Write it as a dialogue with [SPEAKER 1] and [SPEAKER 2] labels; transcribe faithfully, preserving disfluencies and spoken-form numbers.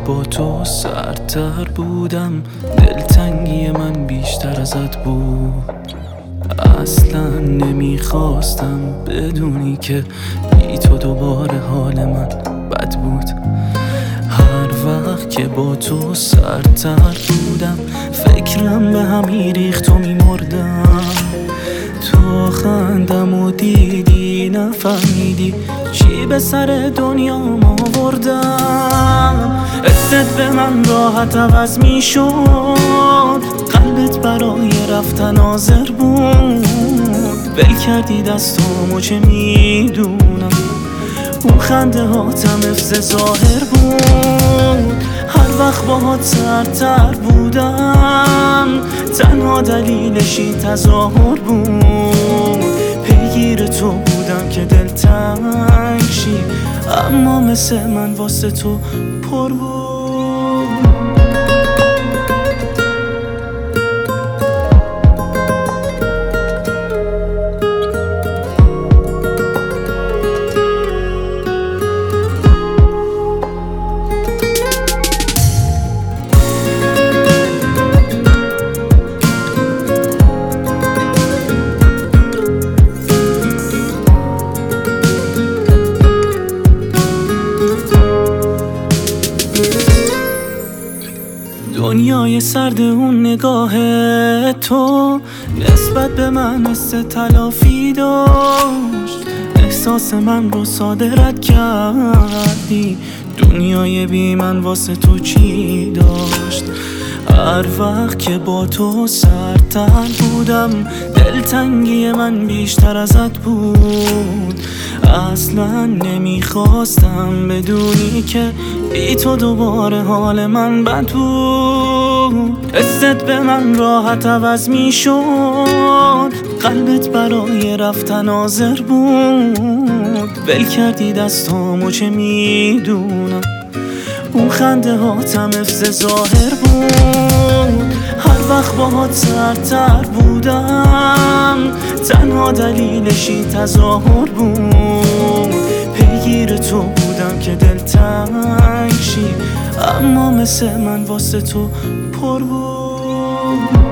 [SPEAKER 1] با تو سردتر بودم، دلتنگی من بیشتر ازت بود. اصلا نمیخواستم بدونی که بی تو دوباره حال من بد بود. هر وقت که با تو سردتر بودم فکرم به همی ریخت و میمردم. تو خندم و دیدی نفهمیدی چی به سر دنیا ما آوردم. حست به من راحت عوض می شد، قلبت برای رفتن حاضر بود. ول کردی دستامو چه میدونم، اون خنده هاتم افز ظاهر بود. هر وقت باهات سردتر بودم تنها دلیلش این تظاهر بود. پیگیر تو بودم که دلتنگ شی، اما مثل من واسه تو پر بود. دنیای سرد اون نگاه تو نسبت به من حس تلافی داشت. احساس من رو صادرت کردی، دنیای بی من واسه تو چی داشت. هر وقت که با تو سردتر بودم دلتنگی من بیشتر ازت بود. اصلا نمیخواستم بدونی که بی تو دوباره حال من بد بود. حست به من راحت عوض می شد، قلبت برای رفتن حاضر بود. ول کردی دستامو چه میدونم، اون خنده هاتم افز ظاهر بود. هر وقت باهات سردتر بودم تنها دلیلش این تظاهر بود. پیگیر تو بودم که دلتنگ شی، اما مثل من واسه تو پر بود.